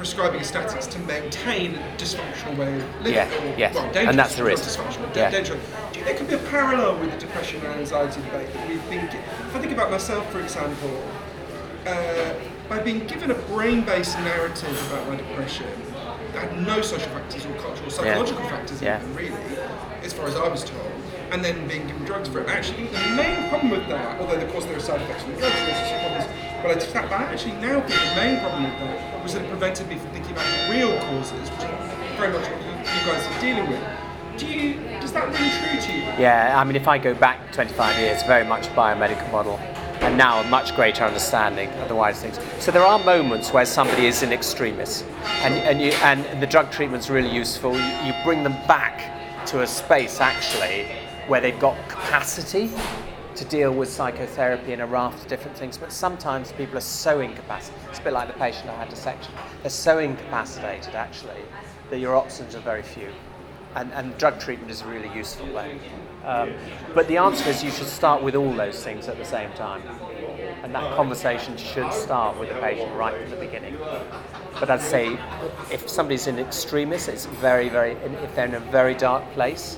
prescribing statins to maintain a dysfunctional way of living. Yeah, yes. Well, dangerous, And that's the risk. Dysfunctional, Yeah. dangerous. Do you think there could be a parallel with the depression and anxiety debate that we think? If I think about myself, for example, by being given a brain-based narrative about my depression that had no social factors or cultural or psychological factors even, really, as far as I was told, and then being given drugs for it. I actually think the main problem with that, although of course there are side effects from the drugs, there's some problems related to that, but I actually now think the main problem with that was that it prevented me from thinking about the real causes, which is very much what you guys are dealing with. Does that ring true to you? Yeah, I mean, if I go back 25 years, very much biomedical model, and now a much greater understanding of the wider things. So there are moments where somebody is in extremis, and the drug treatment's really useful. You bring them back to a space actually where they've got capacity to deal with psychotherapy and a raft of different things. But sometimes people are so incapacitated. It's a bit like the patient I had dissection. They're so incapacitated actually that your options are very few. And drug treatment is really useful then. But the answer is you should start with all those things at the same time. And that conversation should start with the patient right from the beginning. But I'd say if somebody's in extremis, it's very, if they're in a very dark place,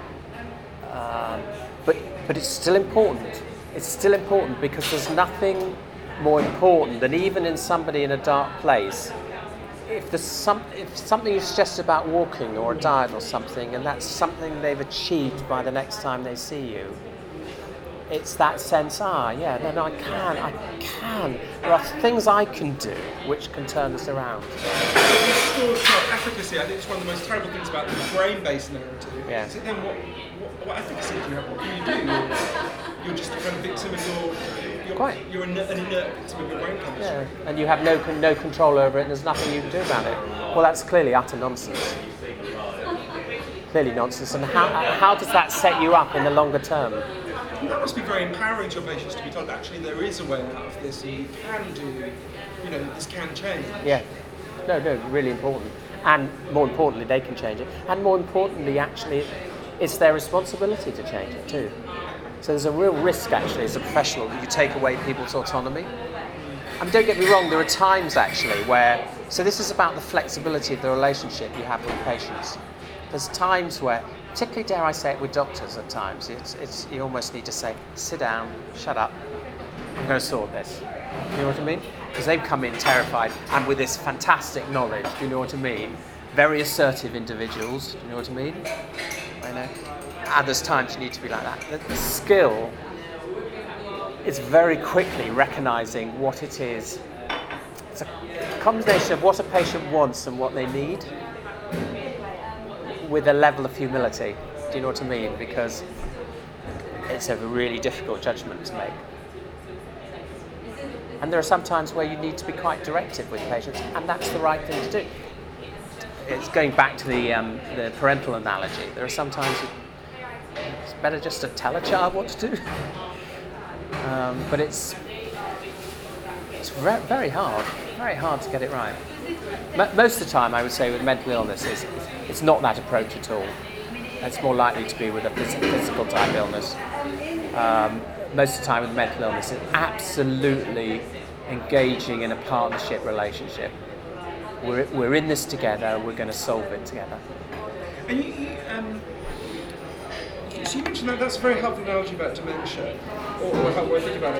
but it's still important. It's still important because there's nothing more important than even in somebody in a dark place, if something is just about walking or a diet or something, and that's something they've achieved by the next time they see you, it's that sense, I can. There are things I can do which can turn this around. Efficacy, I think it's one of the most terrible things about the brain-based narrative. Yeah. Is it then what efficacy do you have? What can you do? You're just a kind of victim of you're an inert victim of your brain chemistry. Yeah, and you have no control over it, and there's nothing you can do about it. Well, that's clearly utter nonsense. Clearly nonsense. And how does that set you up in the longer term? That must be very empowering to your patients to be told actually there is a way out of this, and you can do, this can change. Yeah, no, really important. And more importantly, they can change it. And more importantly, actually, it's their responsibility to change it too. So there's a real risk, actually, as a professional, that you take away people's autonomy. And don't get me wrong, there are times, actually, where... So this is about the flexibility of the relationship you have with patients. There's times where, particularly, dare I say it, with doctors at times, it's you almost need to say, sit down, shut up, I'm going to sort this. You know what I mean? Because they've come in terrified and with this fantastic knowledge, do you know what I mean? Very assertive individuals, do you know what I mean? I know. And there's times you need to be like that. The skill is very quickly recognising what it is. It's a combination of what a patient wants and what they need with a level of humility. Do you know what I mean? Because it's a really difficult judgment to make. And there are some times where you need to be quite directive with patients, and that's the right thing to do. It's going back to the parental analogy. There are some times it's better just to tell a child what to do. But it's very hard to get it right. Most of the time, I would say with mental illness, it's not that approach at all. It's more likely to be with a physical type illness. Most of the time with mental illness, it's absolutely engaging in a partnership relationship. We're in this together, we're going to solve it together. And so you mentioned that's a very helpful analogy about dementia, or how I think about